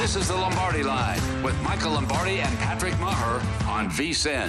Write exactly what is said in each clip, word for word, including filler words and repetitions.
This is the Lombardi Line with Michael Lombardi and Patrick Maher on V S I N.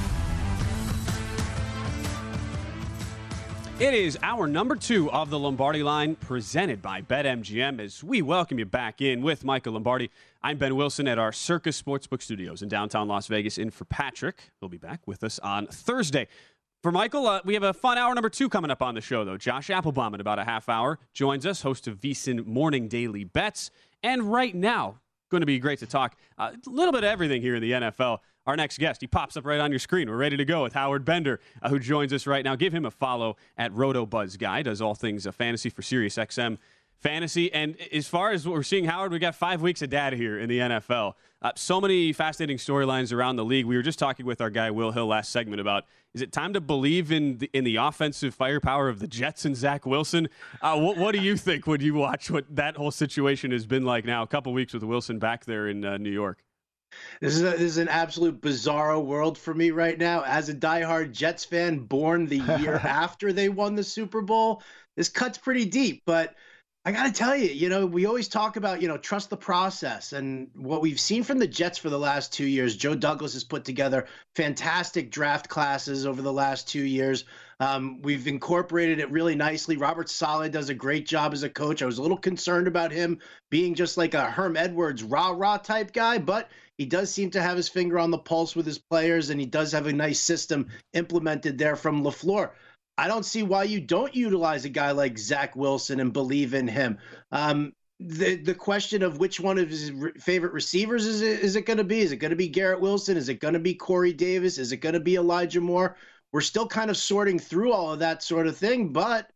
It is hour number two of the Lombardi Line, presented by BetMGM, as we welcome you back in with Michael Lombardi. I'm Ben Wilson at our Circus Sportsbook Studios in downtown Las Vegas, in for Patrick. He'll be back with us on Thursday. For Michael, uh, we have a fun hour number two coming up on the show, though. Josh Applebaum in about a half hour joins us, host of V S I N Morning Daily Bets. And right now, going to be great to talk uh, a little bit of everything here in the N F L. Our next guest, he pops up right on your screen. We're ready to go with Howard Bender, uh, who joins us right now. Give him a follow at RotoBuzz Guy. Does all things uh, fantasy for SiriusXM Fantasy. And as far as what we're seeing, Howard, we got five weeks of data here in the N F L. Uh, so many fascinating storylines around the league. We were just talking with our guy Will Hill last segment about, is it time to believe in the, in the offensive firepower of the Jets and Zach Wilson? Uh, what, what do you think when you watch what that whole situation has been like now, a couple weeks with Wilson back there in uh, New York? This is, a, this is an absolute bizarro world for me right now. As a diehard Jets fan, born the year after they won the Super Bowl, this cuts pretty deep. But I got to tell you, you know, we always talk about, you know, trust the process. And what we've seen from the Jets for the last two years, Joe Douglas has put together fantastic draft classes over the last two years. Um, we've incorporated it really nicely. Robert Saleh does a great job as a coach. I was a little concerned about him being just like a Herm Edwards rah-rah type guy, but he does seem to have his finger on the pulse with his players, and he does have a nice system implemented there from LaFleur. I don't see why you don't utilize a guy like Zach Wilson and believe in him. Um, the the question of which one of his re- favorite receivers is it, is it going to be? Is it going to be Garrett Wilson? Is it going to be Corey Davis? Is it going to be Elijah Moore? We're still kind of sorting through all of that sort of thing, but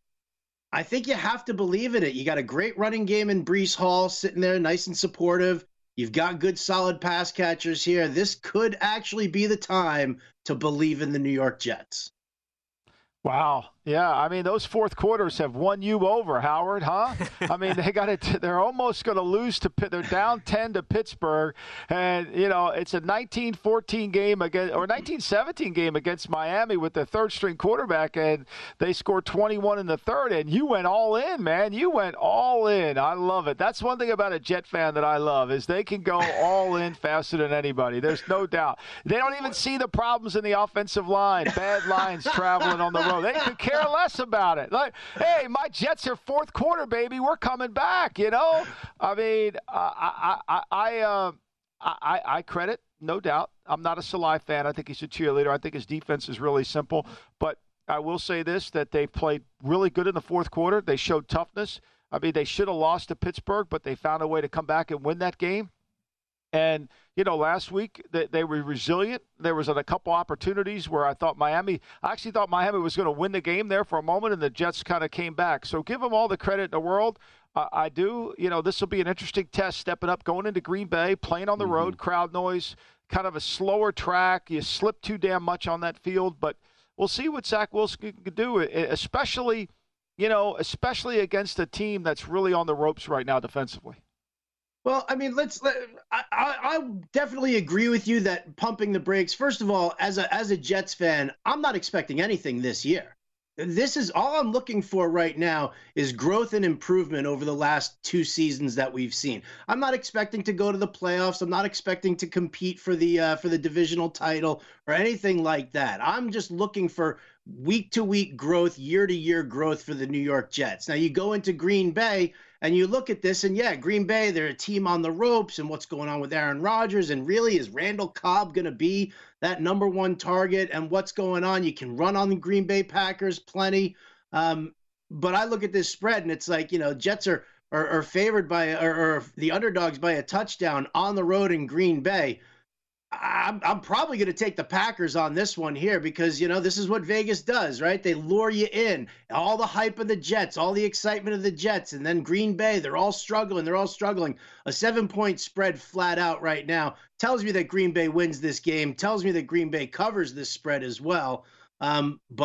I think you have to believe in it. You got a great running game in Breece Hall sitting there nice and supportive. You've got good, solid pass catchers here. This could actually be the time to believe in the New York Jets. Wow. Yeah, I mean, those fourth quarters have won you over, Howard, huh? I mean, they got it. They're almost going to lose to Pitt. They're down ten to Pittsburgh, and you know it's a nineteen fourteen game against or nineteen seventeen game against Miami with the third string quarterback, and they scored twenty-one in the third. And you went all in, man. You went all in. I love it. That's one thing about a Jet fan that I love is they can go all in faster than anybody. There's no doubt. They don't even see the problems in the offensive line. Bad lines traveling on the road. They could care less about it. Like, hey, my Jets are fourth quarter, baby. We're coming back. You know, I mean, uh, I, I, I, uh, I, I credit, no doubt. I'm not a Saleh fan. I think he's a cheerleader. I think his defense is really simple. But I will say this: that they've played really good in the fourth quarter. They showed toughness. I mean, they should have lost to Pittsburgh, but they found a way to come back and win that game. And, you know, last week they, they were resilient. There was a couple opportunities where I thought Miami – I actually thought Miami was going to win the game there for a moment, and the Jets kind of came back. So give them all the credit in the world. Uh, I do. You know, this will be an interesting test, stepping up, going into Green Bay, playing on the mm-hmm. road, crowd noise, kind of a slower track. You slip too damn much on that field. But we'll see what Zach Wilson can do, especially, you know, especially against a team that's really on the ropes right now defensively. Well, I mean, let's. Let, I, I I definitely agree with you that pumping the brakes. First of all, as a as a Jets fan, I'm not expecting anything this year. This is all I'm looking for right now is growth and improvement over the last two seasons that we've seen. I'm not expecting to go to the playoffs. I'm not expecting to compete for the uh, for the divisional title or anything like that. I'm just looking for week to week growth, year to year growth for the New York Jets. Now you go into Green Bay. And you look at this, and yeah, Green Bay, they're a team on the ropes, and what's going on with Aaron Rodgers, and really, is Randall Cobb going to be that number one target, and what's going on? You can run on the Green Bay Packers plenty, um, but I look at this spread, and it's like, you know, Jets are are, are favored by, or, or the underdogs by a touchdown on the road in Green Bay. I'm, I'm probably going to take the Packers on this one here because, you know, this is what Vegas does, right? They lure you in. All the hype of the Jets, all the excitement of the Jets, and then Green Bay, they're all struggling. They're all struggling. A seven-point spread flat out right now tells me that Green Bay wins this game, tells me that Green Bay covers this spread as well. Um, but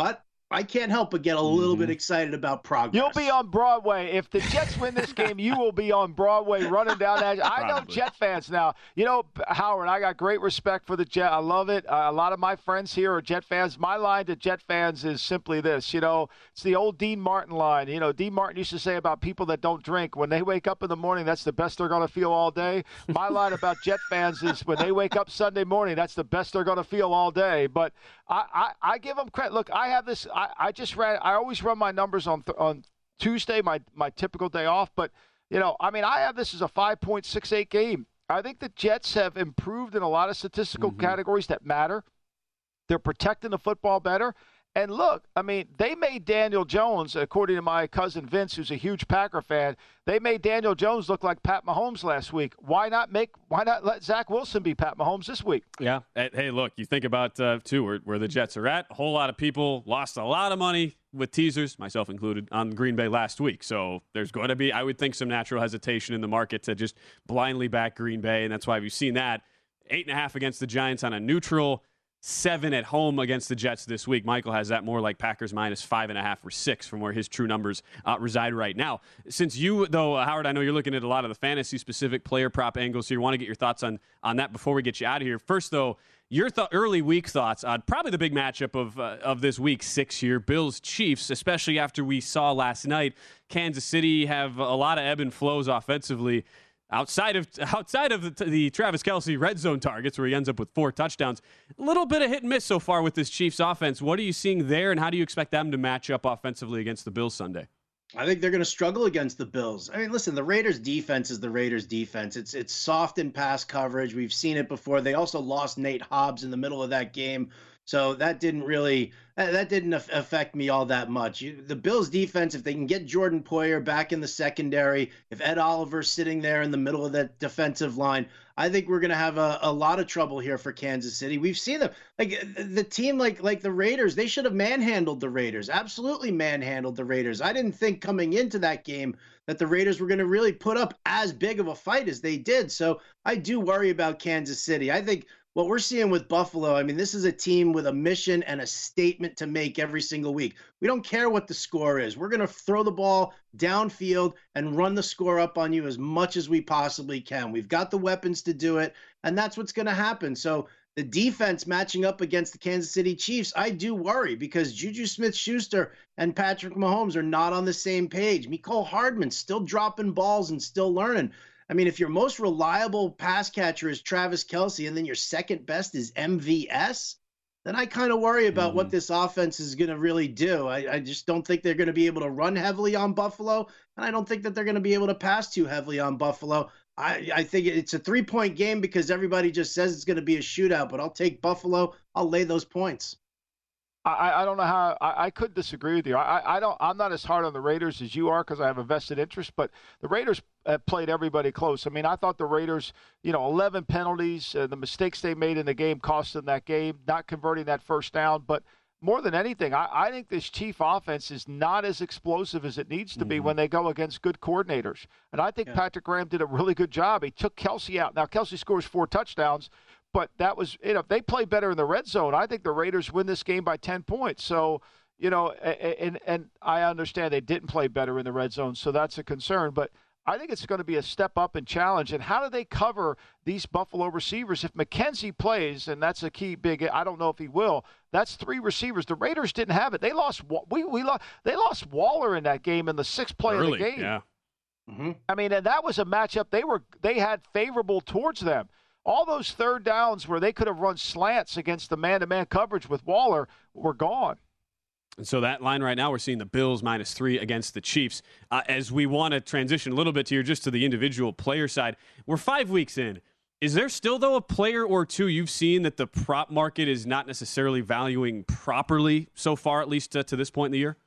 I can't help but get a little mm-hmm. bit excited about progress. You'll be on Broadway. If the Jets win this game, you will be on Broadway running down that. I know Jet fans now. You know, Howard, I got great respect for the Jet. I love it. Uh, a lot of my friends here are Jet fans. My line to Jet fans is simply this. You know, it's the old Dean Martin line. You know, Dean Martin used to say about people that don't drink, when they wake up in the morning, that's the best they're going to feel all day. My line about Jet fans is when they wake up Sunday morning, that's the best they're going to feel all day. But I, I, I give them credit. Look, I have this. I, I just ran. I always run my numbers on th- on Tuesday, my my typical day off. But you know, I mean, I have this as a five point six eight game. I think the Jets have improved in a lot of statistical mm-hmm. categories that matter. They're protecting the football better. And look, I mean, they made Daniel Jones, according to my cousin Vince, who's a huge Packer fan, they made Daniel Jones look like Pat Mahomes last week. Why not make? Why not let Zach Wilson be Pat Mahomes this week? Yeah. Hey, look, you think about, uh, too, where, where the Jets are at. A whole lot of people lost a lot of money with teasers, myself included, on Green Bay last week. So there's going to be, I would think, some natural hesitation in the market to just blindly back Green Bay, and that's why we've seen that. Eight and a half against the Giants on a neutral. Seven at home against the Jets this week. Michael has that more like Packers minus five and a half or six from where his true numbers uh, reside right now. Since you, though, uh, Howard, I know you're looking at a lot of the fantasy-specific player prop angles here. Want to get your thoughts on on that before we get you out of here. First, though, your th- early week thoughts on probably the big matchup of uh, of this week six here, Bills-Chiefs, especially after we saw last night Kansas City have a lot of ebb and flows offensively. Outside of outside of the, the Travis Kelce red zone targets, where he ends up with four touchdowns, a little bit of hit and miss so far with this Chiefs offense. What are you seeing there, and how do you expect them to match up offensively against the Bills Sunday? I think they're going to struggle against the Bills. I mean, listen, the Raiders' defense is the Raiders' defense. It's it's soft in pass coverage. We've seen it before. They also lost Nate Hobbs in the middle of that game. So that didn't really that didn't affect me all that much. You, the Bills defense, if they can get Jordan Poyer back in the secondary, if Ed Oliver's sitting there in the middle of that defensive line, I think we're going to have a, a lot of trouble here for Kansas City. We've seen them, like the team like like the Raiders, they should have manhandled the Raiders, absolutely manhandled the Raiders. I didn't think coming into that game that the Raiders were going to really put up as big of a fight as they did. So I do worry about Kansas City. I think what we're seeing with Buffalo, I mean, this is a team with a mission and a statement to make every single week. We don't care what the score is. We're going to throw the ball downfield and run the score up on you as much as we possibly can. We've got the weapons to do it, and that's what's going to happen. So the defense matching up against the Kansas City Chiefs, I do worry because Juju Smith-Schuster and Patrick Mahomes are not on the same page. Mecole Hardman's still dropping balls and still learning. I mean, if your most reliable pass catcher is Travis Kelce and then your second best is M V S, then I kind of worry about mm-hmm. what this offense is going to really do. I, I just don't think they're going to be able to run heavily on Buffalo, and I don't think that they're going to be able to pass too heavily on Buffalo. I, I think it's a three-point game because everybody just says it's going to be a shootout, but I'll take Buffalo. I'll lay those points. I, I don't know how I, I could disagree with you. I, I don't. I'm not as hard on the Raiders as you are because I have a vested interest. But the Raiders have played everybody close. I mean, I thought the Raiders, you know, eleven penalties, uh, the mistakes they made in the game cost them that game, not converting that first down. But more than anything, I, I think this Chief offense is not as explosive as it needs to mm-hmm. be when they go against good coordinators. And I think yeah. Patrick Graham did a really good job. He took Kelce out. Now Kelce scores four touchdowns. But that was, you know, if they play better in the red zone, I think the Raiders win this game by ten points. So, you know, and and I understand they didn't play better in the red zone, so that's a concern. But I think it's going to be a step up and challenge. And how do they cover these Buffalo receivers? If McKenzie plays, and that's a key big, I don't know if he will, that's three receivers. The Raiders didn't have it. They lost, we, we lost, they lost Waller in that game in the sixth play Early, of the game. Yeah. Mm-hmm. I mean, and that was a matchup they were they had favorable towards them. All those third downs where they could have run slants against the man-to-man coverage with Waller were gone. And so that line right now, we're seeing the Bills minus three against the Chiefs. Uh, as we want to transition a little bit here just to the individual player side, we're five weeks in. Is there still, though, a player or two you've seen that the prop market is not necessarily valuing properly so far, at least uh, to this point in the year?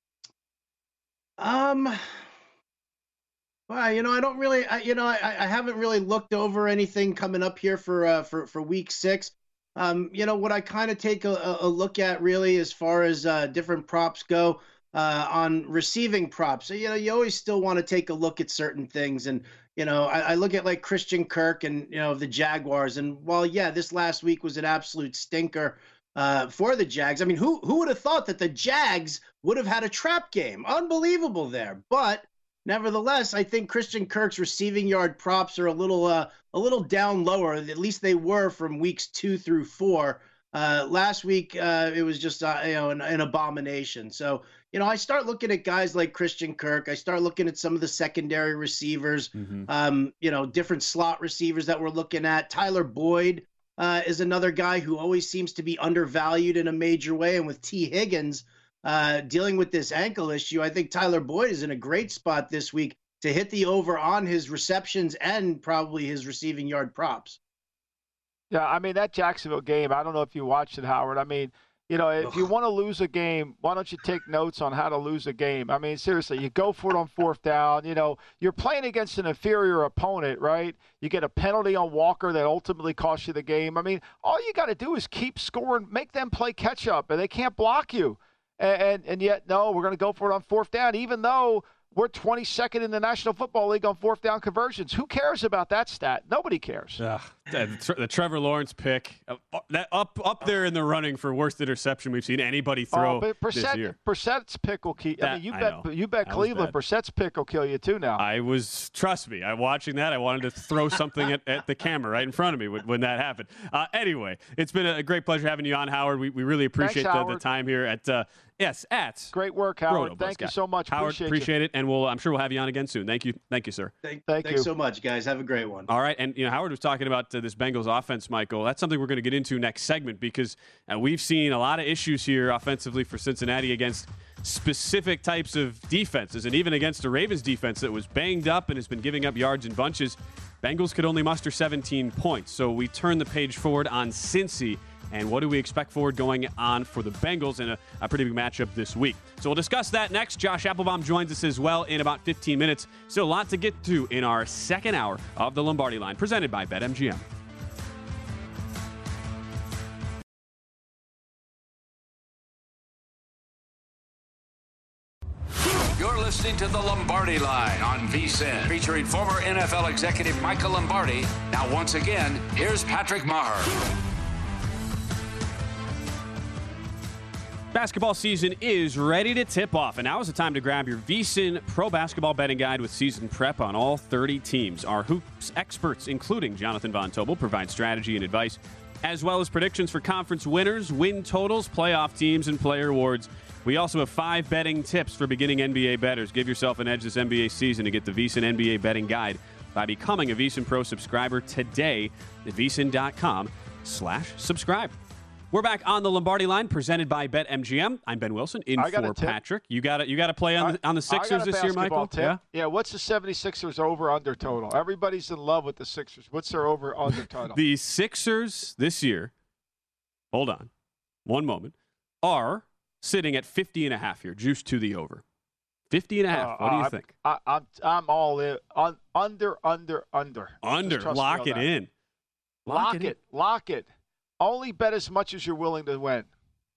Um... Well, you know, I don't really, I, you know, I, I haven't really looked over anything coming up here for uh, for for week six. Um, you know, what I kind of take a, a look at really as far as uh, different props go uh, on receiving props. So, you know, you always still want to take a look at certain things. And, you know, I, I look at like Christian Kirk and, you know, the Jaguars. And while, yeah, this last week was an absolute stinker, uh, for the Jags. I mean, who who would have thought that the Jags would have had a trap game? Unbelievable there. But nevertheless, I think Christian Kirk's receiving yard props are a little uh, a little down lower. At least they were from weeks two through four. Uh, last week, uh, it was just uh, you know an, an abomination. So, you know, I start looking at guys like Christian Kirk. I start looking at some of the secondary receivers, mm-hmm. um, you know, different slot receivers that we're looking at. Tyler Boyd uh, is another guy who always seems to be undervalued in a major way. And with T. Higgins uh, dealing with this ankle issue, I think Tyler Boyd is in a great spot this week to hit the over on his receptions and probably his receiving yard props. Yeah, I mean, that Jacksonville game, I don't know if you watched it, Howard. I mean, you know, if you want to lose a game, why don't you take notes on how to lose a game? I mean, seriously, you go for it on fourth down. You know, you're playing against an inferior opponent, right? You get a penalty on Walker that ultimately costs you the game. I mean, all you got to do is keep scoring, make them play catch up, and they can't block you. And, and, and yet, no, we're going to go for it on fourth down, even though we're twenty-second in the National Football League on fourth down conversions. Who cares about that stat? Nobody cares. Uh, the, the Trevor Lawrence pick, uh, that up up there in the running for worst interception we've seen anybody throw oh, but Brissett, this year. Brissett's pick will kill. I mean, you I bet know. you bet that Cleveland. Brissett's pick will kill you too. Now I was trust me. I watching that. I wanted to throw something at, at the camera right in front of me when, when that happened. Uh, anyway, it's been a great pleasure having you on, Howard. We we really appreciate Thanks, the, the time here at. Uh, Yes, at great work, Howard. Roto Thank Buzz you so much. Howard, appreciate, appreciate you. it, and we'll I'm sure we'll have you on again soon. Thank you, thank you, sir. Thank, Thank thanks you so much, guys. Have a great one. All right, and you know Howard was talking about uh, this Bengals offense, Michael. That's something we're going to get into next segment because uh, we've seen a lot of issues here offensively for Cincinnati against specific types of defenses, and even against a Ravens defense that was banged up and has been giving up yards in bunches. Bengals could only muster seventeen points, so we turn the page forward on Cincy. And what do we expect forward going on for the Bengals in a, a pretty big matchup this week? So we'll discuss that next. Josh Applebaum joins us as well in about fifteen minutes. Still a lot to get to in our second hour of the Lombardi Line, presented by BetMGM. You're listening to the Lombardi Line on VSiN, featuring former N F L executive Michael Lombardi. Now, once again, here's Patrick Maher. Basketball season is ready to tip off, and now is the time to grab your VSiN Pro Basketball Betting Guide with season prep on all thirty teams. Our hoops experts, including Jonathan Von Tobel, provide strategy and advice, as well as predictions for conference winners, win totals, playoff teams, and player awards. We also have five betting tips for beginning N B A bettors. Give yourself an edge this N B A season to get the VSiN N B A Betting Guide by becoming a VSiN Pro subscriber today at VSiN.com slash subscribe. We're back on the Lombardi Line, presented by BetMGM. I'm Ben Wilson, in for Patrick. You got to you got to play on the, on the Sixers this year, Michael? Tip. Yeah. Yeah. What's the seventy-sixers over under total? Everybody's in love with the Sixers. What's their over under total? The Sixers this year, hold on, one moment, are sitting at fifty and a half here, juice to the over. fifty and a half. Uh, what do you I'm, think? I, I'm I'm all in. Un, under, under, under. Under. Lock it in. Lock, Lock it, it. Lock it. Only bet as much as you're willing to win.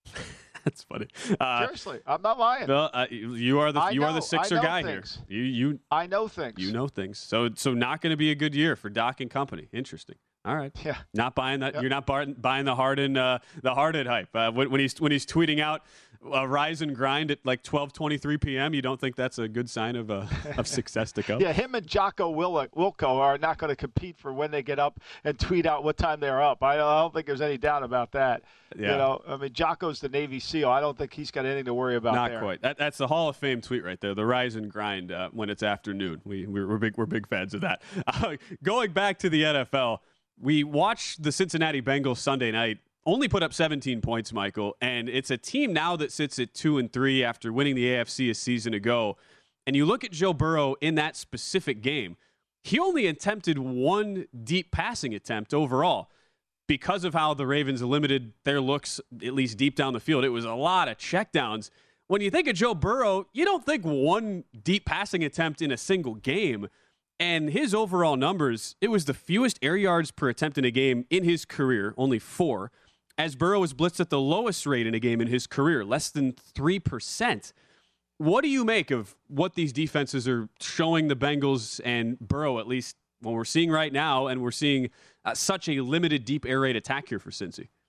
That's funny. Uh, Seriously, I'm not lying. Well, uh, you are the I you know, are the Sixer guy things. here. You you. I know things. You know things. So so not going to be a good year for Doc and company. Interesting. All right. Yeah. Not buying that. Yep. You're not bar- buying the Harden uh, the Harden hype uh, when, when he's when he's tweeting out uh, rise and grind at like twelve twenty-three p.m. You don't think that's a good sign of uh, of success to come? Yeah, him and Jocko Wilk- Wilco are not going to compete for when they get up and tweet out what time they're up. I, I don't think there's any doubt about that. Yeah. You know, I mean, Jocko's the Navy SEAL. I don't think he's got anything to worry about. Not there. quite. That, that's the Hall of Fame tweet right there. The rise and grind uh, when it's afternoon. We we're, we're big we're big fans of that. Uh, going back to the N F L. We watched the Cincinnati Bengals Sunday night, only put up seventeen points, Michael, and it's a team now that sits at two and three after winning the A F C a season ago. And you look at Joe Burrow in that specific game, he only attempted one deep passing attempt overall because of how the Ravens limited their looks, at least deep down the field. It was a lot of checkdowns. When you think of Joe Burrow, you don't think one deep passing attempt in a single game. And his overall numbers, it was the fewest air yards per attempt in a game in his career, only four, as Burrow was blitzed at the lowest rate in a game in his career, less than three percent. What do you make of what these defenses are showing the Bengals and Burrow, at least what we're seeing right now, and we're seeing uh, such a limited deep air raid attack here for Cincy?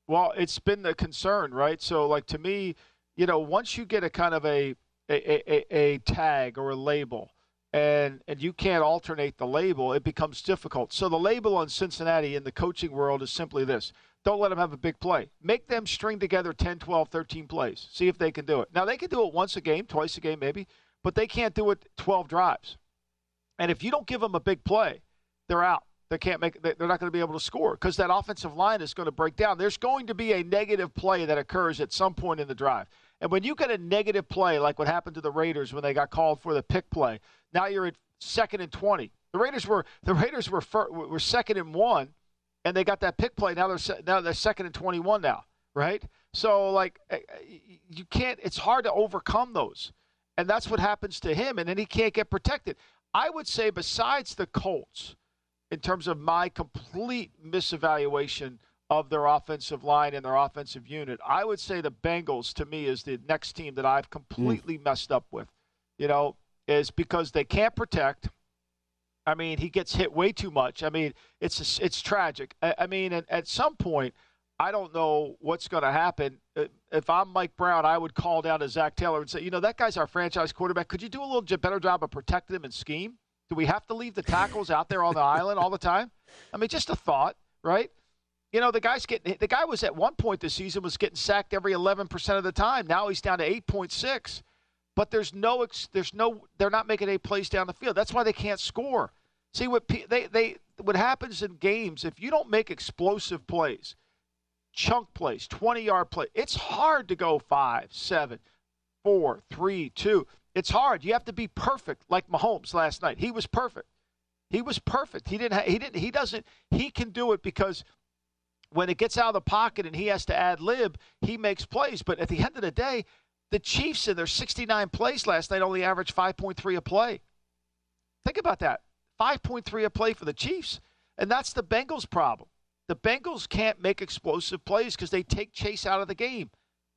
Well, it's been the concern, right? So, like, to me, you know, once you get a kind of a a, a, a tag or a label, and and you can't alternate the label, it becomes difficult. So the label on Cincinnati in the coaching world is simply this. Don't let them have a big play. Make them string together ten, twelve, thirteen plays. See if they can do it. Now, they can do it once a game, twice a game maybe, but they can't do it twelve drives. And if you don't give them a big play, they're out. They can't make. They're not going to be able to score because that offensive line is going to break down. There's going to be a negative play that occurs at some point in the drive. And when you get a negative play, like what happened to the Raiders when they got called for the pick play, now you're at second and twenty. The Raiders were the Raiders were fir- were second and one, and they got that pick play. Now they're se- now they're second and twenty-one now, right? So like you can't. It's hard to overcome those, and that's what happens to him. And then he can't get protected. I would say besides the Colts, in terms of my complete misevaluation of their offensive line and their offensive unit, I would say the Bengals, to me, is the next team that I've completely mm. messed up with, you know, is because they can't protect. I mean, he gets hit way too much. I mean, it's it's tragic. I, I mean, at, at some point, I don't know what's going to happen. If I'm Mike Brown, I would call down to Zach Taylor and say, you know, that guy's our franchise quarterback. Could you do a little better job of protecting him and scheme? Do we have to leave the tackles out there on the island all the time? I mean, just a thought, right? You know, the guy's getting the guy was at one point this season was getting sacked every eleven percent of the time. Now he's down to eight point six. But there's no there's no they're not making eight plays down the field. That's why they can't score. See what they they what happens in games, if you don't make explosive plays, chunk plays, twenty-yard play, it's hard to go five, seven, four, three, two. It's hard. You have to be perfect, like Mahomes last night. He was perfect. He was perfect. He didn't. Ha- he didn't. He doesn't. He can do it because when it gets out of the pocket and he has to ad lib, he makes plays. But at the end of the day, the Chiefs in their sixty-nine plays last night only averaged five point three a play. Think about that. five point three a play for the Chiefs, and that's the Bengals' problem. The Bengals can't make explosive plays because they take Chase out of the game.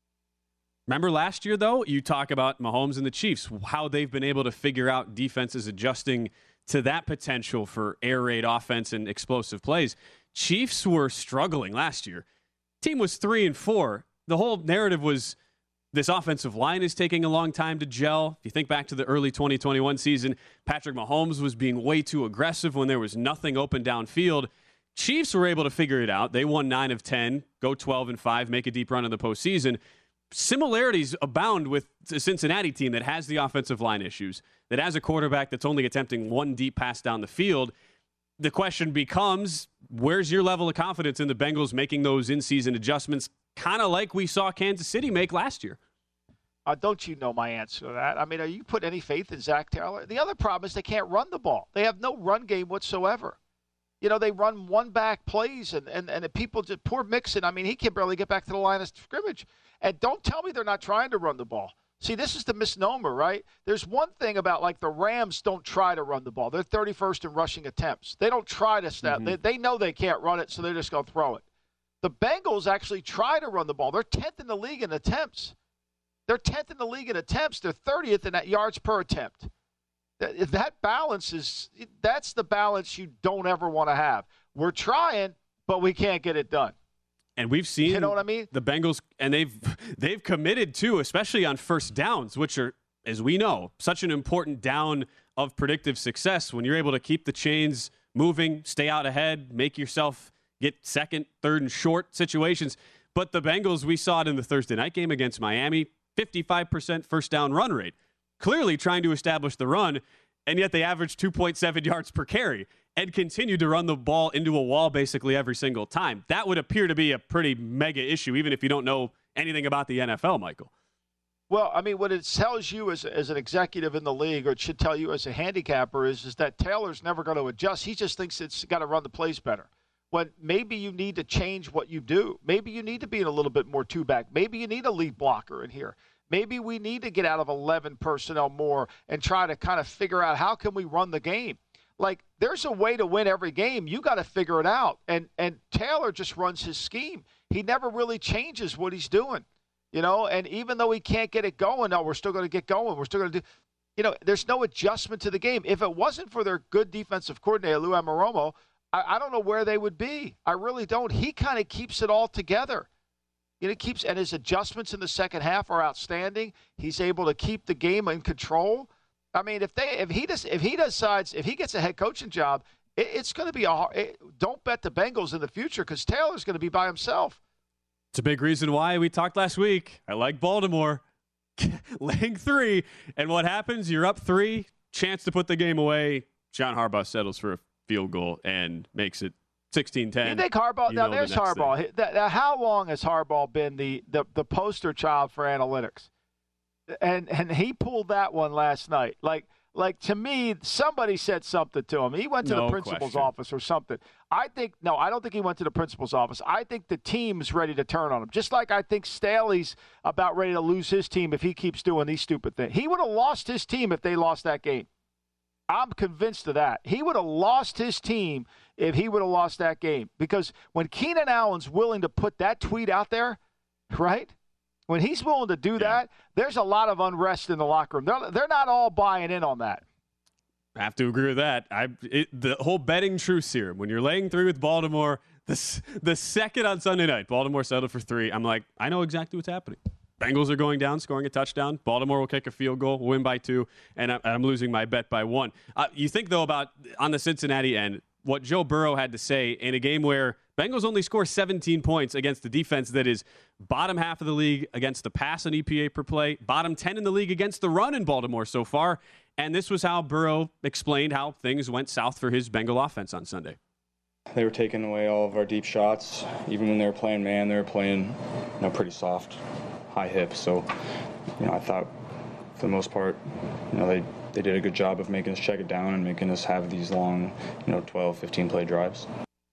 Remember last year, though, you talk about Mahomes and the Chiefs, how they've been able to figure out defenses adjusting to that potential for air raid offense and explosive plays. Chiefs were struggling last year. Team was three and four. The whole narrative was this offensive line is taking a long time to gel. If you think back to the early twenty twenty-one season, Patrick Mahomes was being way too aggressive when there was nothing open downfield. Chiefs were able to figure it out. They won nine of ten, go twelve and five, make a deep run in the postseason. Similarities abound with the Cincinnati team that has the offensive line issues, that has a quarterback that's only attempting one deep pass down the field. The question becomes, where's your level of confidence in the Bengals making those in-season adjustments, kind of like we saw Kansas City make last year? Uh, don't you know my answer to that? I mean, are you put any faith in Zach Taylor? The other problem is they can't run the ball. They have no run game whatsoever. You know, they run one-back plays, and, and, and the people just, poor Mixon, I mean, he can barely get back to the line of scrimmage. And don't tell me they're not trying to run the ball. See, this is the misnomer, right? There's one thing about, like, the Rams don't try to run the ball. They're thirty-first in rushing attempts. They don't try to snap. Mm-hmm. They, they know they can't run it, so they're just going to throw it. The Bengals actually try to run the ball. They're tenth in the league in attempts. They're tenth in the league in attempts. They're thirtieth in that yards per attempt. That, that balance is – that's the balance you don't ever want to have. We're trying, but we can't get it done. And we've seen you know what I mean? the Bengals, and they've they've committed to, especially on first downs, which are, as we know, such an important down of predictive success. When you're able to keep the chains moving, stay out ahead, make yourself get second, third, and short situations. But the Bengals, we saw it in the Thursday night game against Miami, fifty-five percent first down run rate, clearly trying to establish the run, and yet they averaged two point seven yards per carry and continued to run the ball into a wall basically every single time. That would appear to be a pretty mega issue, even if you don't know anything about the N F L, Michael. Well, I mean, what it tells you as, as an executive in the league, or it should tell you as a handicapper, is, is that Taylor's never going to adjust. He just thinks it's got to run the plays better. When maybe you need to change what you do. Maybe you need to be in a little bit more two-back. Maybe you need a lead blocker in here. Maybe we need to get out of eleven personnel more and try to kind of figure out how can we run the game. Like, there's a way to win every game. You got to figure it out. And and Taylor just runs his scheme. He never really changes what he's doing, you know. And even though he can't get it going, no, we're still going to get going. We're still going to do, you know, there's no adjustment to the game. If it wasn't for their good defensive coordinator, Lou Anarumo, I, I don't know where they would be. I really don't. He kind of keeps it all together. You know, he keeps and his adjustments in the second half are outstanding. He's able to keep the game in control. I mean, if they if he does if he decides if he gets a head coaching job, it, it's going to be a hard, it, don't bet the Bengals in the future because Taylor's going to be by himself. It's a big reason why we talked last week. I like Baltimore laying three, and what happens? You're up three, chance to put the game away. John Harbaugh settles for a field goal and makes it sixteen ten. You think Harbaugh? You now know there's the Harbaugh. He, that, now how long has Harbaugh been the, the, the poster child for analytics? And and he pulled that one last night. Like like to me, somebody said something to him. He went to No the principal's question. office or something. I think no, I don't think he went to the principal's office. I think the team's ready to turn on him. Just like I think Staley's about ready to lose his team if he keeps doing these stupid things. He would have lost his team if they lost that game. I'm convinced of that. He would have lost his team if he would have lost that game. Because when Keenan Allen's willing to put that tweet out there, right? When he's willing to do Yeah. that, there's a lot of unrest in the locker room. They're, they're not all buying in on that. I have to agree with that. I it, the whole betting truce here. When you're laying three with Baltimore, the s- the second on Sunday night, Baltimore settled for three. I'm like, I know exactly what's happening. Bengals are going down, scoring a touchdown. Baltimore will kick a field goal, win by two, and I'm, I'm losing my bet by one. Uh, you think, though, about on the Cincinnati end, what Joe Burrow had to say in a game where Bengals only score seventeen points against the defense that is bottom half of the league against the pass and E P A per play, bottom ten in the league against the run in Baltimore so far. And this was how Burrow explained how things went south for his Bengal offense on Sunday. They were taking away all of our deep shots. Even when they were playing man, they were playing, you know, pretty soft, high hip. So, you know, I thought for the most part, you know, they, they did a good job of making us check it down and making us have these long, you know, twelve, fifteen play drives.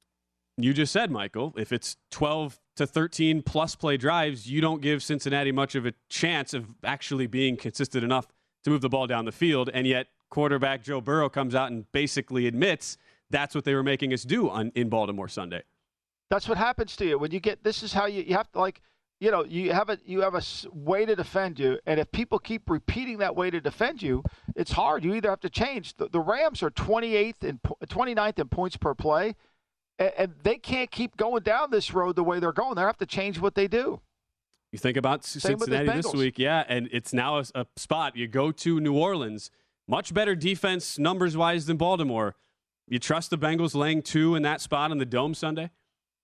You just said, Michael, if it's twelve to thirteen plus play drives, you don't give Cincinnati much of a chance of actually being consistent enough to move the ball down the field. And yet quarterback Joe Burrow comes out and basically admits that's what they were making us do on in Baltimore Sunday. That's what happens to you when you get. This is how you, you have to like. You know, you have a you have a s- way to defend you, and if people keep repeating that way to defend you, it's hard. You either have to change. The, the Rams are twenty-eighth and twenty-ninth in points per play, and, and they can't keep going down this road the way they're going. They have to change what they do. You think about Same with the Cincinnati this Bengals. week, yeah, and it's now a, a spot. You go to New Orleans, much better defense numbers-wise than Baltimore. You trust the Bengals laying two in that spot in the Dome Sunday?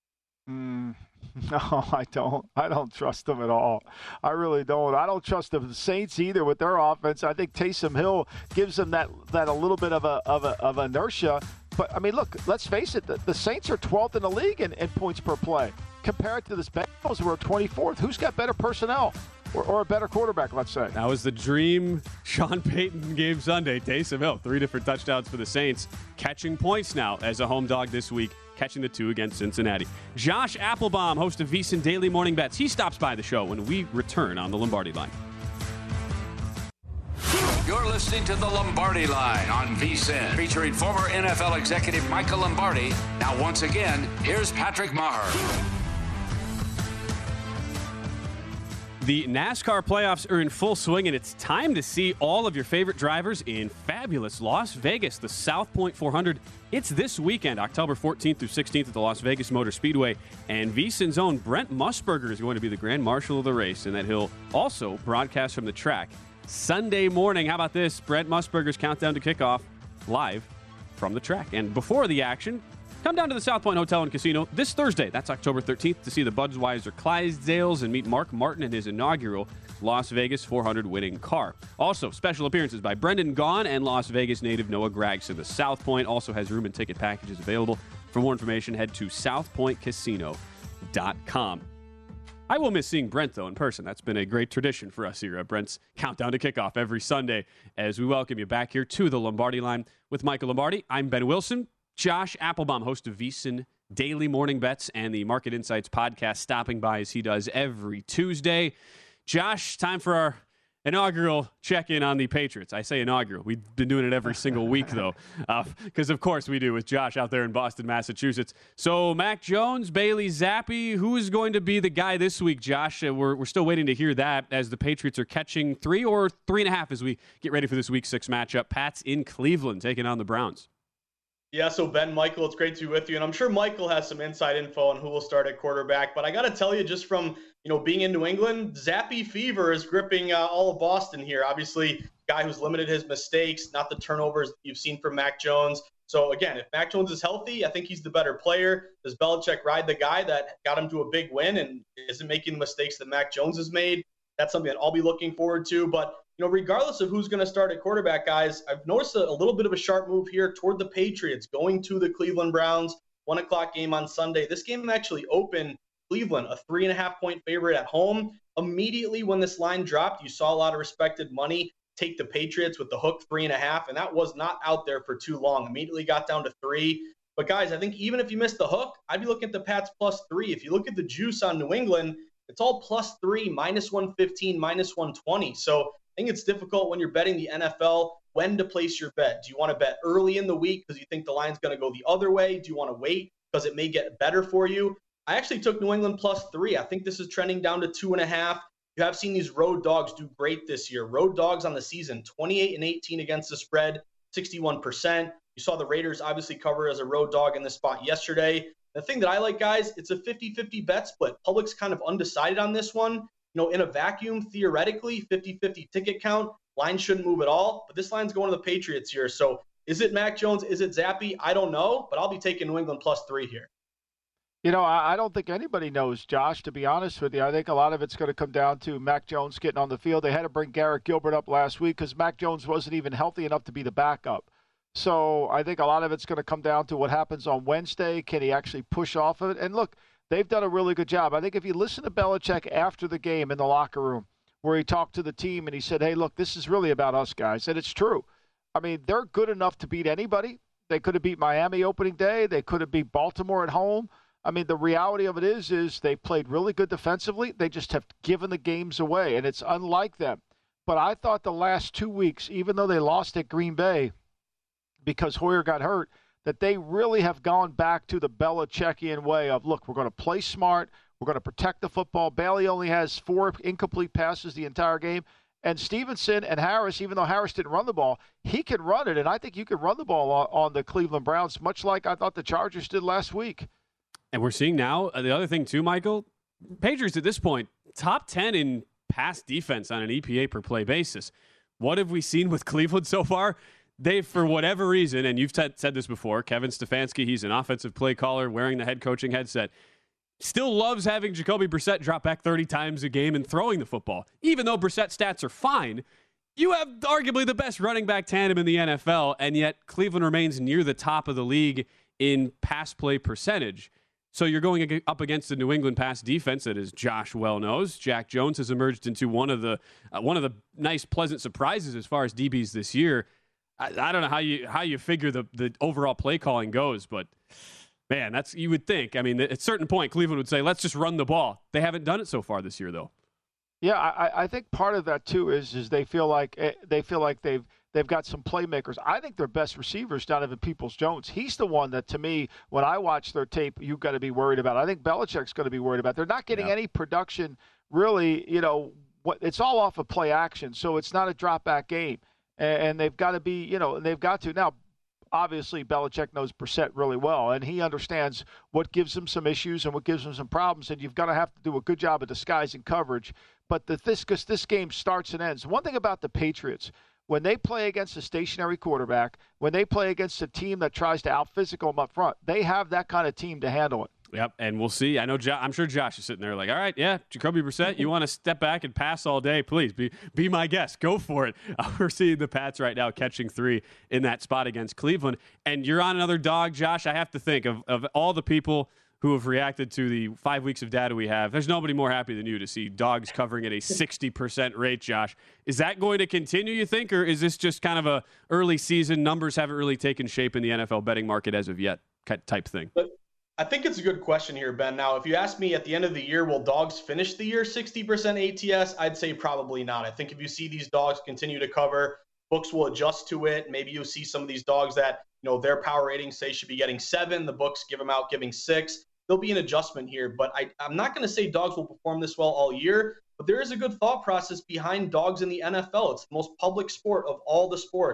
Mm, no, I don't. I don't trust them at all. I really don't. I don't trust the Saints either with their offense. I think Taysom Hill gives them that, that a little bit of a of a of inertia. But I mean, look, let's face it. The, the Saints are twelfth in the league in, in points per play. Compared to this Bengals, we're twenty-fourth. Who's got better personnel or, or a better quarterback? Let's say. That was the dream Sean Payton game Sunday. Taysom Hill, three different touchdowns for the Saints, catching points now as a home dog this week, catching the two against Cincinnati. Josh Applebaum, host of VSiN Daily Morning Bets. He stops by the show when we return on the Lombardi Line. You're listening to the Lombardi Line on VSiN, featuring former N F L executive Michael Lombardi. Now, once again, here's Patrick Maher. The NASCAR playoffs are in full swing, and it's time to see all of your favorite drivers in fabulous Las Vegas. The South Point four hundred, it's this weekend, October fourteenth through sixteenth at the Las Vegas Motor Speedway. And VSiN's own Brent Musburger is going to be the grand marshal of the race, and that he'll also broadcast from the track Sunday morning. How about this? Brent Musburger's countdown to kickoff live from the track. And before the action, come down to the South Point Hotel and Casino this Thursday. That's October thirteenth to see the Budweiser Clydesdales and meet Mark Martin in his inaugural Las Vegas four hundred winning car. Also, special appearances by Brendan Gaughan and Las Vegas native Noah Gragson. The South Point also has room and ticket packages available. For more information, head to south point casino dot com. I will miss seeing Brent, though, in person. That's been a great tradition for us here at Brent's Countdown to Kickoff every Sunday as we welcome you back here to the Lombardi Line with Michael Lombardi. I'm Ben Wilson. Josh Applebaum, host of VSiN Daily Morning Bets and the Market Insights podcast, stopping by as he does every Tuesday. Josh, time for our inaugural check-in on the Patriots. I say inaugural. We've been doing it every single week, though, because, uh, of course, we do with Josh out there in Boston, Massachusetts. So, Mac Jones, Bailey Zappi, who is going to be the guy this week, Josh? Uh, we're, we're still waiting to hear that as the Patriots are catching three or three and a half as we get ready for this week six matchup. Pats in Cleveland taking on the Browns. Yeah, so Ben, Michael, it's great to be with you. And I'm sure Michael has some inside info on who will start at quarterback. But I got to tell you, just from, you know, being in New England, Zappe fever is gripping uh, all of Boston here. Obviously, guy who's limited his mistakes, not the turnovers you've seen from Mac Jones. So, again, if Mac Jones is healthy, I think he's the better player. Does Belichick ride the guy that got him to a big win and isn't making the mistakes that Mac Jones has made? That's something that I'll be looking forward to. But, you know, regardless of who's going to start at quarterback, guys, I've noticed a, a little bit of a sharp move here toward the Patriots going to the Cleveland Browns. One o'clock game on Sunday. This game actually opened Cleveland, a three and a half point favorite at home. Immediately when this line dropped, you saw a lot of respected money take the Patriots with the hook three and a half, and that was not out there for too long. Immediately got down to three. But guys, I think even if you missed the hook, I'd be looking at the Pats plus three. If you look at the juice on New England, it's all plus three, minus one fifteen, minus one twenty. So I think it's difficult when you're betting the N F L when to place your bet. Do you want to bet early in the week because you think the line's going to go the other way? Do you want to wait because it may get better for you? I actually took New England plus three. I think this is trending down to two and a half. You have seen these road dogs do great this year. Road dogs on the season, twenty-eight and eighteen against the spread, sixty-one percent. You saw the Raiders obviously cover as a road dog in this spot yesterday. The thing that I like, guys, it's a fifty-fifty bet split. Public's kind of undecided on this one. You know, in a vacuum, theoretically, fifty-fifty ticket count. Line shouldn't move at all, but this line's going to the Patriots here. So is it Mac Jones? Is it Zappe? I don't know, but I'll be taking New England plus three here. You know, I don't think anybody knows, Josh, to be honest with you. I think a lot of it's going to come down to Mac Jones getting on the field. They had to bring Garrett Gilbert up last week because Mac Jones wasn't even healthy enough to be the backup. So I think a lot of it's going to come down to what happens on Wednesday. Can he actually push off of it? And look, they've done a really good job. I think if you listen to Belichick after the game in the locker room where he talked to the team and he said, hey, look, this is really about us guys. And it's true. I mean, they're good enough to beat anybody. They could have beat Miami opening day. They could have beat Baltimore at home. I mean, the reality of it is, is they played really good defensively. They just have given the games away, and it's unlike them. But I thought the last two weeks, even though they lost at Green Bay because Hoyer got hurt, that they really have gone back to the Belichickian way of, look, we're going to play smart. We're going to protect the football. Bailey only has four incomplete passes the entire game. And Stevenson and Harris, even though Harris didn't run the ball, he can run it. And I think you can run the ball on, on the Cleveland Browns, much like I thought the Chargers did last week. And we're seeing now, uh, the other thing too, Michael, Patriots at this point, top ten in pass defense on an E P A per play basis. What have we seen with Cleveland so far? They, for whatever reason, and you've t- said this before, Kevin Stefanski, he's an offensive play caller wearing the head coaching headset, still loves having Jacoby Brissett drop back thirty times a game and throwing the football. Even though Brissett's stats are fine, you have arguably the best running back tandem in the N F L, and yet Cleveland remains near the top of the league in pass play percentage. So you're going up against the New England pass defense that, as Josh well knows, Jack Jones has emerged into one of the uh, one of the nice, pleasant surprises as far as D Bs this year. I, I don't know how you how you figure the the overall play calling goes, but man, that's you would think. I mean, at a certain point, Cleveland would say, "Let's just run the ball." They haven't done it so far this year, though. Yeah, I, I think part of that too is is they feel like they feel like they've. They've got some playmakers. I think their best receivers, Donovan Peoples-Jones. He's the one that, to me, when I watch their tape, you've got to be worried about. I think Belichick's going to be worried about. They're not getting yeah. any production, really. You know, what it's all off of play action, so it's not a drop-back game. And, and they've got to be, you know, they've got to. Now, obviously, Belichick knows Brissett really well, and he understands what gives him some issues and what gives him some problems, and you've got to have to do a good job of disguising coverage. But the, this, this game starts and ends. One thing about the Patriots, when they play against a stationary quarterback, when they play against a team that tries to out-physical them up front, they have that kind of team to handle it. Yep, and we'll see. I know. Jo- I'm sure Josh is sitting there like, all right, yeah, Jacoby Brissett, you want to step back and pass all day? Please be be my guest. Go for it. Uh, we're seeing the Pats right now catching three in that spot against Cleveland, and you're on another dog, Josh. I have to think of of all the people who have reacted to the five weeks of data we have. There's nobody more happy than you to see dogs covering at a sixty percent rate, Josh. Is that going to continue, you think, or is this just kind of a early season, numbers haven't really taken shape in the N F L betting market as of yet type thing? But I think it's a good question here, Ben. Now, if you ask me at the end of the year, will dogs finish the year sixty percent A T S? I'd say probably not. I think if you see these dogs continue to cover, books will adjust to it. Maybe you'll see some of these dogs that, you know, their power ratings say should be getting seven. The books give them out giving six. There'll be an adjustment here, but I, I'm not going to say dogs will perform this well all year, but there is a good thought process behind dogs in the N F L. It's the most public sport of all the sports.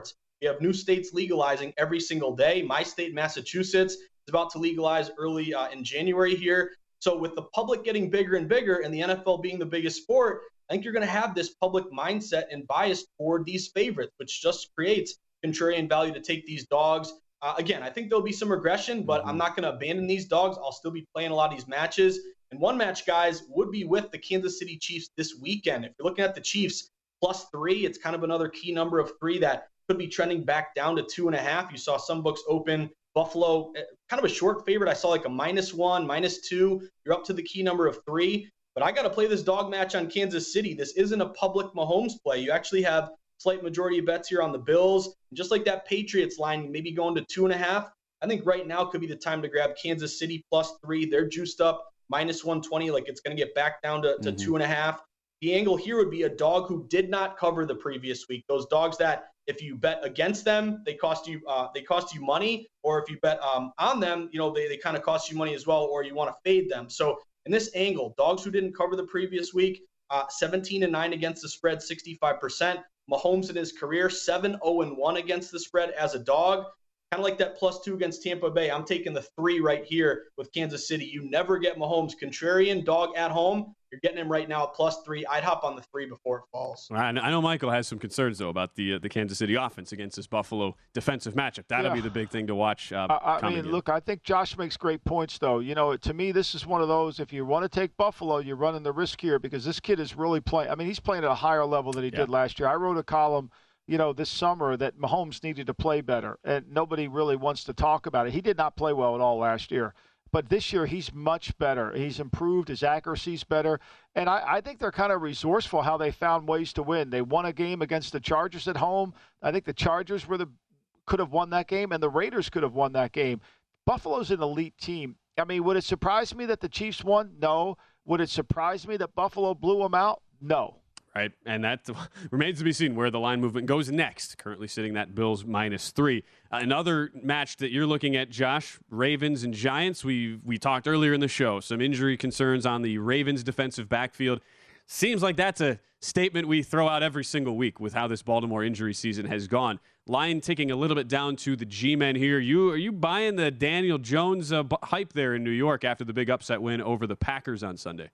We have new states legalizing every single day. My state, Massachusetts, is about to legalize early uh, in January here. So with the public getting bigger and bigger and the N F L being the biggest sport, I think you're going to have this public mindset and bias toward these favorites, which just creates contrarian value to take these dogs. Uh, again, I think there'll be some regression, but I'm not going to abandon these dogs. I'll still be playing a lot of these matches. And one match, guys, would be with the Kansas City Chiefs this weekend. If you're looking at the Chiefs plus three, it's kind of another key number of three that could be trending back down to two and a half. You saw some books open Buffalo, kind of a short favorite. I saw like a minus one, minus two. You're up to the key number of three. But I got to play this dog match on Kansas City. This isn't a public Mahomes play. You actually have slight majority of bets here on the Bills. And just like that Patriots line, maybe going to two and a half. I think right now could be the time to grab Kansas City plus three. They're juiced up minus one twenty. Like it's going to get back down to, to mm-hmm. two and a half. The angle here would be a dog who did not cover the previous week. Those dogs that if you bet against them, they cost you uh, they cost you money, or if you bet um, on them, you know they, they kind of cost you money as well, or you want to fade them. So in this angle, dogs who didn't cover the previous week, uh, seventeen and nine against the spread, sixty-five percent. Mahomes in his career, seven oh and one against the spread as a dog. Kind of like that plus two against Tampa Bay. I'm taking the three right here with Kansas City. You never get Mahomes contrarian dog at home. You're getting him right now at plus three. I'd hop on the three before it falls. I know Michael has some concerns, though, about the uh, the Kansas City offense against this Buffalo defensive matchup. That'll yeah. be the big thing to watch. Uh, I, I mean, look, I think Josh makes great points, though. You know, to me, this is one of those, if you want to take Buffalo, you're running the risk here because this kid is really playing. I mean, he's playing at a higher level than he yeah. did last year. I wrote a column, you know, this summer that Mahomes needed to play better, and nobody really wants to talk about it. He did not play well at all last year. But this year, he's much better. He's improved. His accuracy's better. And I, I think they're kind of resourceful how they found ways to win. They won a game against the Chargers at home. I think the Chargers were the could have won that game, and the Raiders could have won that game. Buffalo's an elite team. I mean, would it surprise me that the Chiefs won? No. Would it surprise me that Buffalo blew them out? No. Right, and that remains to be seen where the line movement goes next. Currently sitting that Bills minus three. Uh, another match that you're looking at, Josh, Ravens and Giants. We we talked earlier in the show, some injury concerns on the Ravens defensive backfield. Seems like that's a statement we throw out every single week with how this Baltimore injury season has gone. Line ticking a little bit down to the G-men here. You Are you buying the Daniel Jones uh, hype there in New York after the big upset win over the Packers on Sunday?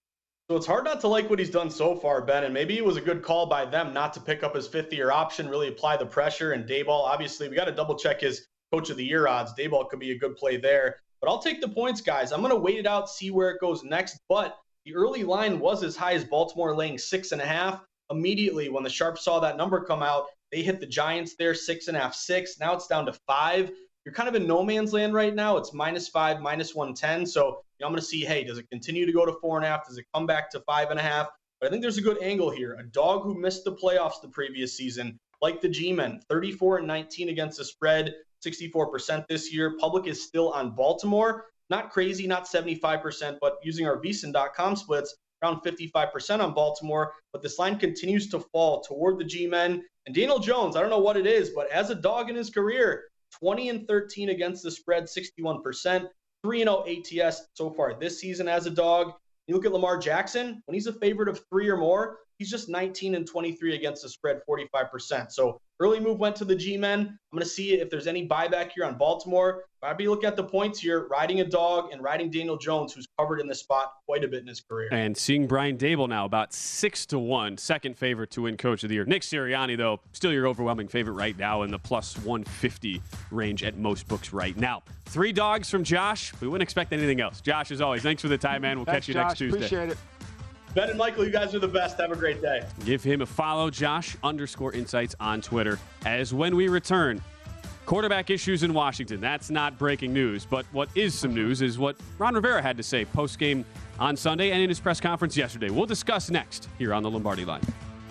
So it's hard not to like what he's done so far, Ben, and maybe it was a good call by them not to pick up his fifth-year option, really apply the pressure. And Daboll, obviously, we got to double-check his Coach of the Year odds. Daboll could be a good play there. But I'll take the points, guys. I'm going to wait it out, see where it goes next. But the early line was as high as Baltimore laying six and a half. Immediately, when the Sharps saw that number come out, they hit the Giants there, six and a half, six. Now it's down to five. You're kind of in no man's land right now. It's minus five, minus one ten. So you know, I'm going to see, hey, does it continue to go to four and a half? Does it come back to five and a half? But I think there's a good angle here. A dog who missed the playoffs the previous season, like the G-men, thirty-four and nineteen against the spread, sixty-four percent this year. Public is still on Baltimore. Not crazy, not seventy-five percent, but using our V S I N dot com splits, around fifty-five percent on Baltimore. But this line continues to fall toward the G-men. And Daniel Jones, I don't know what it is, but as a dog in his career, twenty and thirteen against the spread, sixty-one percent. three and oh A T S so far this season as a dog. You look at Lamar Jackson, when he's a favorite of three or more, he's just nineteen and twenty-three against the spread, forty-five percent. So early move went to the G-men. I'm going to see if there's any buyback here on Baltimore. But I'd be looking at the points here, riding a dog and riding Daniel Jones, who's covered in this spot quite a bit in his career. And seeing Brian Daboll now about six to one, second favorite to win Coach of the Year. Nick Sirianni, though, still your overwhelming favorite right now in the plus one fifty range at most books right now. Three dogs from Josh. We wouldn't expect anything else. Josh, as always, thanks for the time, man. We'll thanks, catch you Josh. next Tuesday. Appreciate it. Ben and Michael, you guys are the best. Have a great day. Give him a follow, Josh underscore insights on Twitter. As when we return, quarterback issues in Washington. That's not breaking news, but what is some news is what Ron Rivera had to say post-game on Sunday and in his press conference yesterday. We'll discuss next here on the Lombardi Line.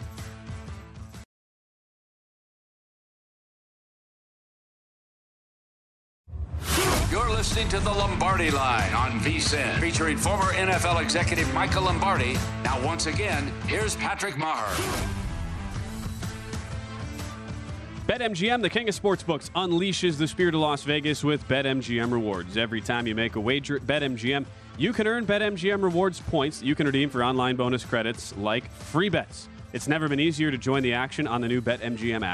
You're listening to the Lombardi Line on V S I N, featuring former N F L executive Michael Lombardi. Now, once again, here's Patrick Maher. BetMGM, the king of sportsbooks, unleashes the spirit of Las Vegas with BetMGM rewards. Every time you make a wager at BetMGM, you can earn BetMGM rewards points that you can redeem for online bonus credits like free bets. It's never been easier to join the action on the new BetMGM app.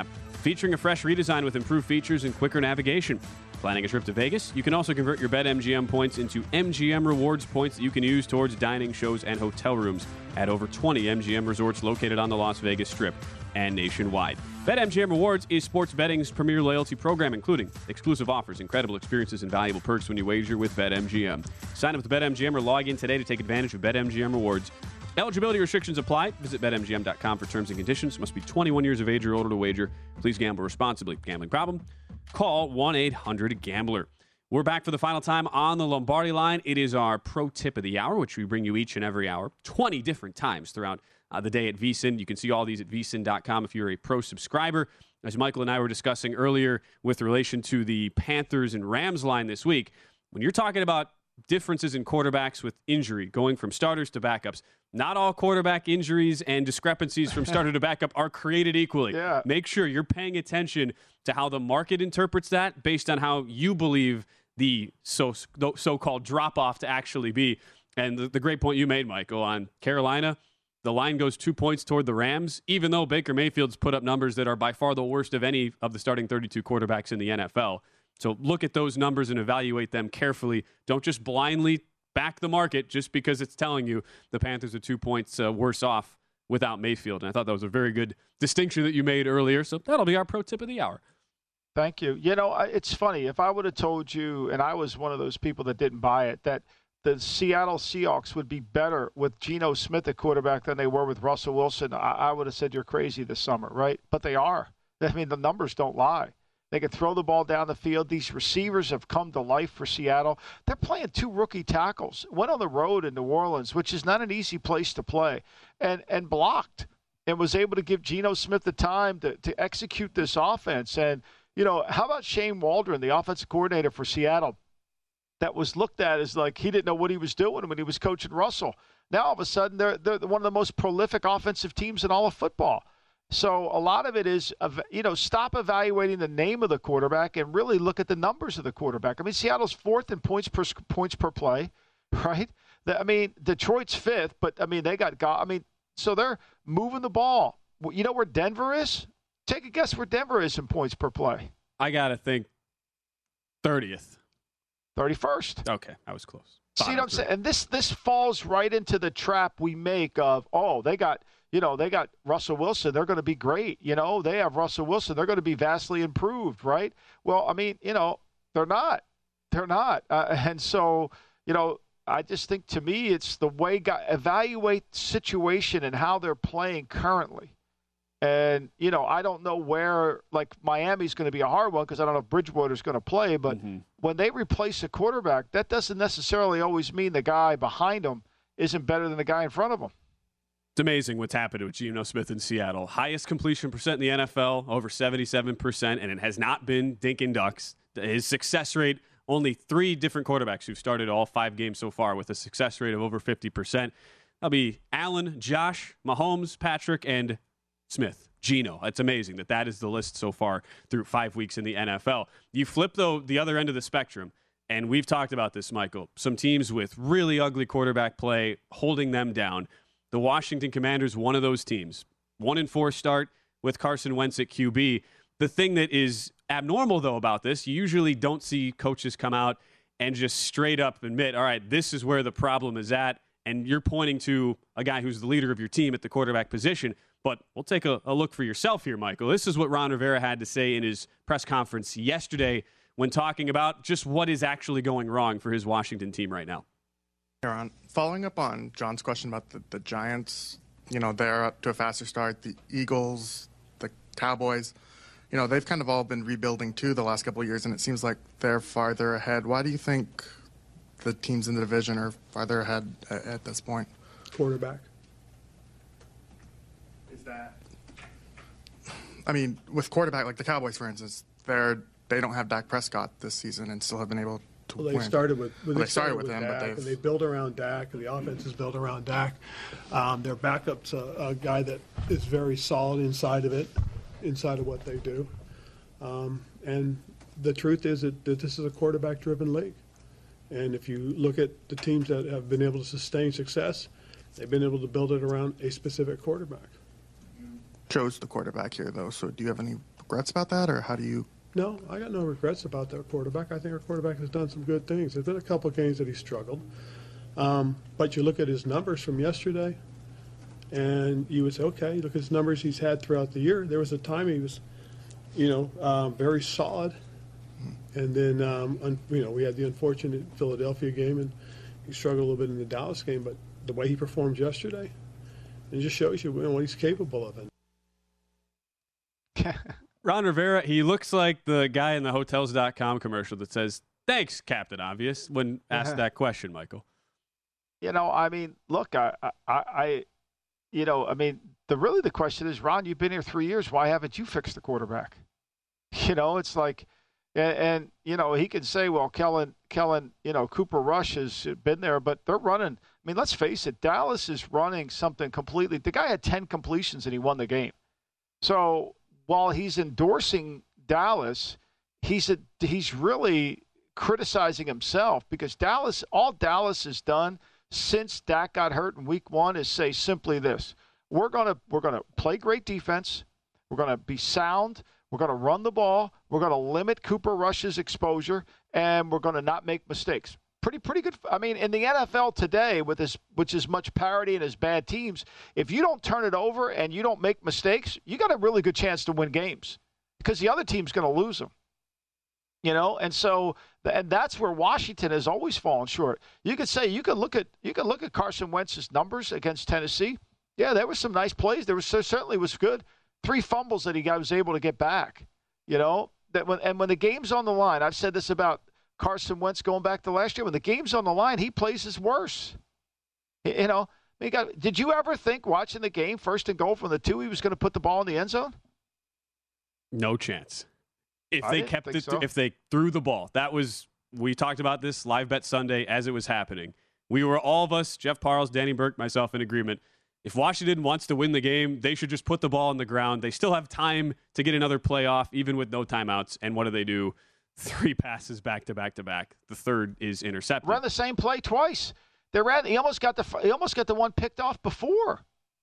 featuring a fresh redesign with improved features and quicker navigation. Planning a trip to Vegas? You can also convert your BetMGM points into M G M Rewards points that you can use towards dining, shows, and hotel rooms at over twenty M G M resorts located on the Las Vegas Strip and nationwide. BetMGM Rewards is sports betting's premier loyalty program, including exclusive offers, incredible experiences, and valuable perks when you wager with BetMGM. Sign up with BetMGM or log in today to take advantage of BetMGM Rewards. Eligibility restrictions apply. Visit Bet M G M dot com for terms and conditions. Must be twenty-one years of age or older to wager. Please gamble responsibly. Gambling problem? Call one eight hundred gambler. We're back for the final time on the Lombardi line. It is our pro tip of the hour, which we bring you each and every hour, twenty different times throughout uh, the day at V S I N. You can see all these at V S I N dot com if you're a pro subscriber. As Michael and I were discussing earlier with relation to the Panthers and Rams line this week, when you're talking about differences in quarterbacks with injury, going from starters to backups, not all quarterback injuries and discrepancies from starter to backup are created equally. Yeah. Make sure you're paying attention to how the market interprets that based on how you believe the so, so-called drop-off to actually be. And the, the great point you made, Michael, on Carolina, the line goes two points toward the Rams, even though Baker Mayfield's put up numbers that are by far the worst of any of the starting thirty-two quarterbacks in the N F L. So look at those numbers and evaluate them carefully. Don't just blindly back the market just because it's telling you the Panthers are two points uh, worse off without Mayfield. And I thought that was a very good distinction that you made earlier. So that'll be our pro tip of the hour. Thank you. You know, it's funny. If I would have told you, and I was one of those people that didn't buy it, that the Seattle Seahawks would be better with Geno Smith at quarterback than they were with Russell Wilson, I, I would have said you're crazy this summer, right? But they are. I mean, the numbers don't lie. They can throw the ball down the field. These receivers have come to life for Seattle. They're playing two rookie tackles. Went on the road in New Orleans, which is not an easy place to play, and and blocked, and was able to give Geno Smith the time to, to execute this offense. And, you know, how about Shane Waldron, the offensive coordinator for Seattle, that was looked at as like he didn't know what he was doing when he was coaching Russell. Now, all of a sudden, they're, they're one of the most prolific offensive teams in all of football. So a lot of it is, you know, stop evaluating the name of the quarterback and really look at the numbers of the quarterback. I mean, Seattle's fourth in points per points per play, right? I mean, Detroit's fifth, but, I mean, they got – I mean, so they're moving the ball. You know where Denver is? Take a guess where Denver is in points per play. I got to think thirtieth. thirty-first. Okay, I was close. See what I'm saying? And this this falls right into the trap we make of, oh, they got – You know, they got Russell Wilson. They're going to be great. You know, they have Russell Wilson. They're going to be vastly improved, right? Well, I mean, you know, they're not. They're not. Uh, and so, you know, I just think to me it's the way guys evaluate situation and how they're playing currently. And, you know, I don't know where, like, Miami's going to be a hard one because I don't know if Bridgewater's going to play. But mm-hmm. when they replace a quarterback, that doesn't necessarily always mean the guy behind him isn't better than the guy in front of him. It's amazing what's happened with Geno Smith in Seattle. Highest completion percent in the N F L, over seventy-seven percent, and it has not been Dinkin' Ducks. His success rate, only three different quarterbacks who've started all five games so far with a success rate of over fifty percent. That'll be Allen, Josh, Mahomes, Patrick, and Smith. Geno. It's amazing that that is the list so far through five weeks in the N F L. You flip, though, the other end of the spectrum, and we've talked about this, Michael. Some teams with really ugly quarterback play holding them down. The Washington Commanders, one of those teams. One and four start with Carson Wentz at Q B. The thing that is abnormal, though, about this, you usually don't see coaches come out and just straight up admit, all right, this is where the problem is at, and you're pointing to a guy who's the leader of your team at the quarterback position. But we'll take a, a look for yourself here, Michael. This is what Ron Rivera had to say in his press conference yesterday when talking about just what is actually going wrong for his Washington team right now. Aaron, following up on John's question about the, the Giants, you know, they're up to a faster start. The Eagles, the Cowboys, you know, they've kind of all been rebuilding too the last couple of years, and it seems like they're farther ahead. Why do you think the teams in the division are farther ahead at, at this point? Quarterback. Is that? I mean, with quarterback, like the Cowboys, for instance, they're they don't have Dak Prescott this season and still have been able to. Well, they started with well, well, they started, started with, with him, Dak, but and they build around Dak, and the offense is built around Dak. Um, their backup's a, a guy that is very solid inside of it, inside of what they do. Um, and the truth is that, that this is a quarterback-driven league. And if you look at the teams that have been able to sustain success, they've been able to build it around a specific quarterback. Chose the quarterback here, though. So do you have any regrets about that, or how do you? No, I got no regrets about their quarterback. I think our quarterback has done some good things. There's been a couple of games that he struggled. Um, but you look at his numbers from yesterday, and you would say, okay, look at his numbers he's had throughout the year. There was a time he was, you know, um, very solid. And then, um, un, you know, we had the unfortunate Philadelphia game, and he struggled a little bit in the Dallas game. But the way he performed yesterday, it just shows you, you know, what he's capable of. Ron Rivera, he looks like the guy in the Hotels dot com commercial that says, thanks, Captain Obvious, when asked that question, Michael. You know, I mean, look, I, I, I, you know, I mean, the really the question is, Ron, you've been here three years. Why haven't you fixed the quarterback? You know, it's like, and, and you know, he can say, well, Kellen, Kellen, you know, Cooper Rush has been there, but they're running. I mean, let's face it, Dallas is running something completely. The guy had ten completions and he won the game. So while he's endorsing Dallas, he's a, he's really criticizing himself, because Dallas, all Dallas has done since Dak got hurt in week one is say simply this: we're gonna we're gonna play great defense, we're gonna be sound, we're gonna run the ball, we're gonna limit Cooper Rush's exposure, and we're gonna not make mistakes. Pretty pretty good. I mean, in the N F L today, with this, which is much parity and as bad teams, if you don't turn it over and you don't make mistakes, you got a really good chance to win games, because the other team's going to lose them. You know, and so, and that's where Washington has always fallen short. You could say, you could look at, you could look at Carson Wentz's numbers against Tennessee. Yeah, there were some nice plays. There was there certainly was good. Three fumbles that he got, was able to get back. You know, that when and when the game's on the line, I've said this about Carson Wentz going back to last year. When the game's on the line, he plays his worse. You know, he got, did you ever think watching the game, first and goal from the two, he was going to put the ball in the end zone? No chance. If I they didn't kept think it, so. if they threw the ball, that was, we talked about this live bet Sunday as it was happening. We were, all of us, Jeff Parles, Danny Burke, myself, in agreement. If Washington wants to win the game, they should just put the ball on the ground. They still have time to get another playoff, even with no timeouts. And what do they do? Three passes back to back to back. The third is intercepted. Run the same play twice. They ran. He almost got the. He almost got the one picked off before.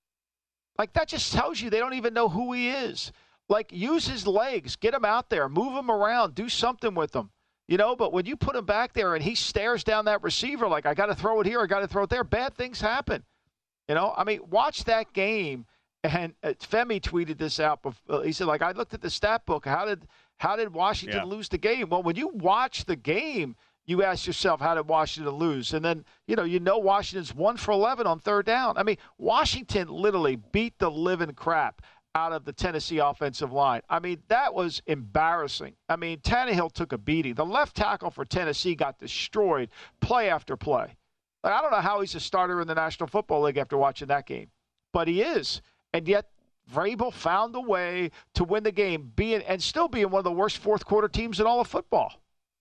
Like, that just tells you they don't even know who he is. Like, use his legs, get him out there, move him around, do something with him. You know, but when you put him back there and he stares down that receiver like, I got to throw it here, I got to throw it there, bad things happen. You know, I mean, watch that game. And uh, Femi tweeted this out. Before, he said, like, I looked at the stat book. How did how did Washington yeah. lose the game? Well, when you watch the game, you ask yourself, how did Washington lose? And then, you know, you know Washington's one for eleven on third down. I mean, Washington literally beat the living crap out of the Tennessee offensive line. I mean, that was embarrassing. I mean, Tannehill took a beating. The left tackle for Tennessee got destroyed play after play. Like, I don't know how he's a starter in the National Football League after watching that game, but he is. And yet, Vrabel found a way to win the game, being and still being one of the worst fourth quarter teams in all of football.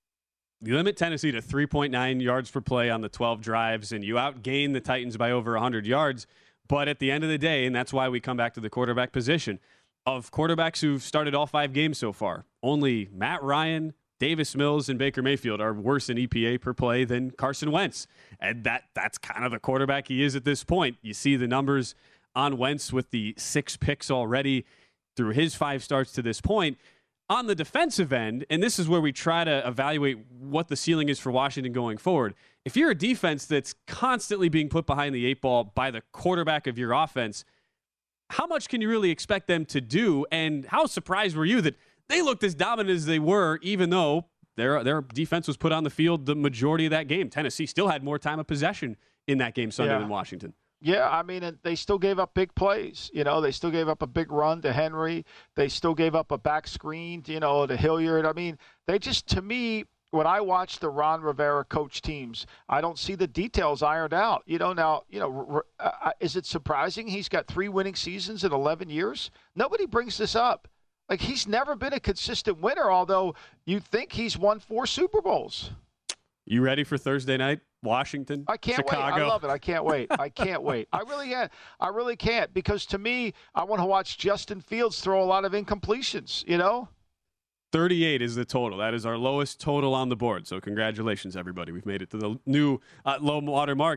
You limit Tennessee to three point nine yards per play on the twelve drives, and you outgain the Titans by over one hundred yards. But at the end of the day, and that's why we come back to the quarterback position, of quarterbacks who've started all five games so far, only Matt Ryan, Davis Mills, and Baker Mayfield are worse in E P A per play than Carson Wentz. And that that's kind of the quarterback he is at this point. You see the numbers on Wentz with the six picks already through his five starts to this point. On the defensive end, and this is where we try to evaluate what the ceiling is for Washington going forward. If you're a defense that's constantly being put behind the eight ball by the quarterback of your offense, how much can you really expect them to do? And how surprised were you that they looked as dominant as they were, even though their their defense was put on the field the majority of that game? Tennessee still had more time of possession in that game Sunday Yeah. than Washington. Yeah, I mean, and they still gave up big plays. You know, they still gave up a big run to Henry. They still gave up a back screen, you know, to Hilliard. I mean, they just, to me, when I watch the Ron Rivera coach teams, I don't see the details ironed out. You know, now, you know, uh, is it surprising he's got three winning seasons in eleven years? Nobody brings this up. Like, he's never been a consistent winner, although you think he's won four Super Bowls. You ready for Thursday night? Washington, I can't Chicago. wait. I love it. I can't wait. I can't wait. I really can't. I really can't, because to me, I want to watch Justin Fields throw a lot of incompletions, you know? thirty-eight is the total. That is our lowest total on the board. So congratulations, everybody. We've made it to the new uh, low water mark.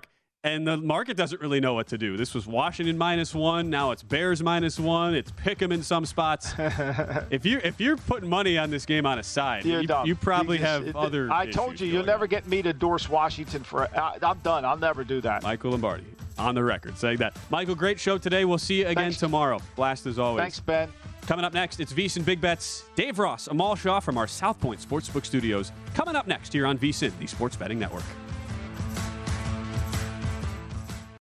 And the market doesn't really know what to do. This was Washington minus one. Now it's Bears minus one. It's pick 'em in some spots. if you if you're putting money on this game on a side, You're you, dumb. you probably You just- have it- other. I told you, you'll going never on. get me to endorse Washington for. I, I'm done. I'll never do that. Michael Lombardi on the record saying that. Michael, great show today. We'll see you again Thanks. tomorrow. Blast as always. Thanks, Ben. Coming up next, it's VSiN Big Bets. Dave Ross, Amal Shaw from our South Point Sportsbook Studios. Coming up next here on VSiN, the Sports Betting Network.